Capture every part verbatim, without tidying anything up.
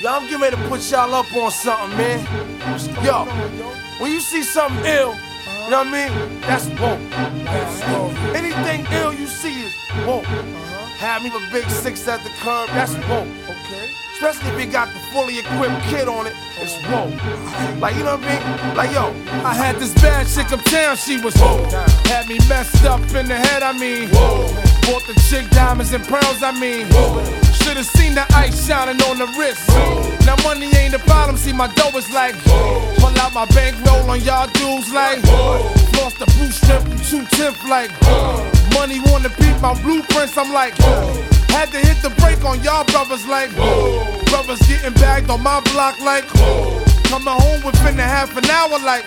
Yo, I'm getting ready to put y'all up on something, man. Yo, when you see something ill, you know what I mean? That's woke. Anything ill you see is woke. Have me with big six at the curb, that's woke. Okay. Especially if it got the fully equipped kid on it, it's woke. Like, you know what I mean? Like, yo, I had this bad chick uptown, she was woke. Had me messed up in the head, I mean. Bought the chick diamonds and pearls, I mean. Should've seen the ice shining on the wrist. Now money ain't the problem, see my dough is like. Pull out my bankroll on y'all dudes like. Lost the blue strip from two tenth like. Money wanna beat my blueprints, I'm like. Had to hit the brake on y'all brothers like. Brothers getting bagged on my block like. Coming home within a half an hour like.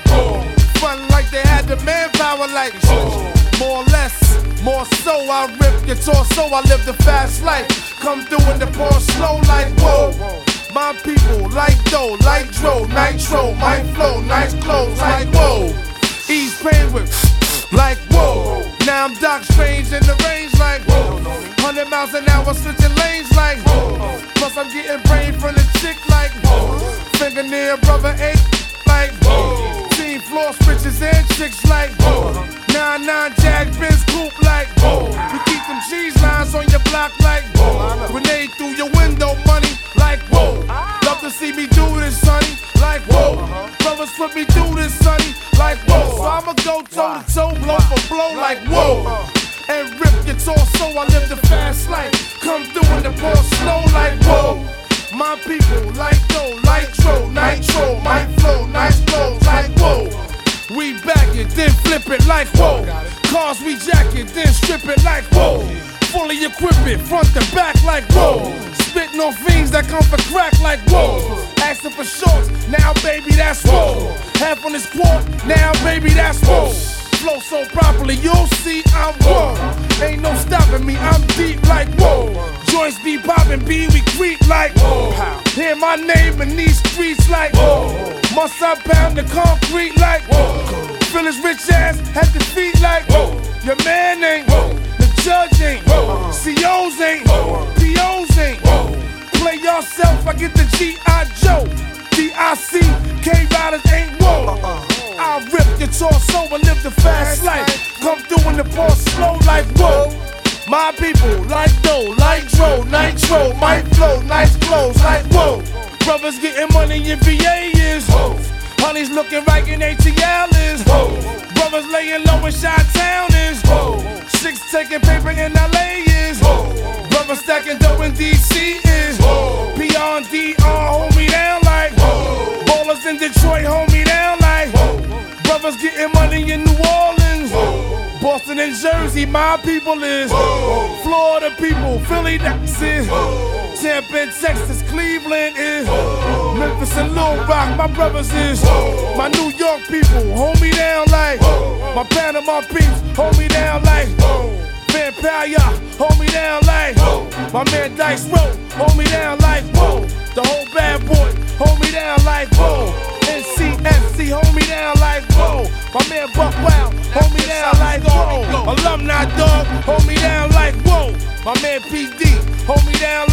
Fun like they had the manpower like. More or less, more so I rip your torso, I live the fast life. Come through in the pour slow like whoa. My people like dough, like dro, nitro, my flow, nice clothes like whoa. Ease pain with like whoa. Now I'm Doc Strange in the range like whoa. Hundred miles an hour switching lanes like whoa. Plus I'm getting brain from the chick like whoa. Fingernail brother eight like whoa. Team floor switches and chicks like whoa. Nine nine Jag Benz coupe like whoa. You keep them cheese lines on your block like whoa. Grenade through your window money like whoa. Love to see me do this, sonny, like whoa. Brothers put me through this, sonny, like whoa. So I'ma go toe to toe, blow for blow like whoa. And rip your torso, I live the fast life. Come through in the pour slow like whoa. My people like dough, like dro, nitro, my flow, nice clothes like whoa. We back it, then flip it like whoa. Cars we jack it, then strip it like whoa. Fully equip it, front to back like whoa. Spitting on fiends that come for crack like whoa. Asking for shorts, now baby that's whoa. Half on this quart, now baby that's whoa. Flow so properly, you'll see I'm whoa. Ain't no stopping me, I'm deep like whoa. Joints be poppin', B, we creep like whoa. Hear my name in these streets like whoa. Must I pound the concrete like whoa. Feel his rich ass at the feet like whoa. Your man ain't whoa. The judge ain't whoa. C Os ain't whoa. P Os ain't whoa. Play yourself, I get the G I Joe. D I C, K-Riders ain't whoa. I'll rip your torso and live the fast life. Come through in the pour slow like whoa. My people like dough, like dro, nitro, my flow, nice clothes like whoa. Brothers getting money in V A is whoa. Honey's looking right in A T L is whoa. Brothers laying low in Chi-Town is whoa. Chicks taking paper in L A is whoa. Brothers stacking dough in D C is whoa. P R and D R hold me down like whoa. Ballers in Detroit hold me down like whoa. Brothers getting money in New Orleans whoa. Boston and Jersey, my people is whoa. Florida people, Philly, that's it. Whoa. Tampa and Texas, Cleveland is whoa. Memphis and Little Rock, my brothers is whoa. My New York people, hold me down like whoa. My Panama peeps, hold me down like whoa. Vampire, hold me down like whoa. My man Dice Road, hold me down like whoa. The whole bad boy, hold me down like whoa. N C F C, hold me down like whoa. My man Buck Wild, hold me down like whoa. Alumni dog, hold me down like whoa. My man P D, hold me down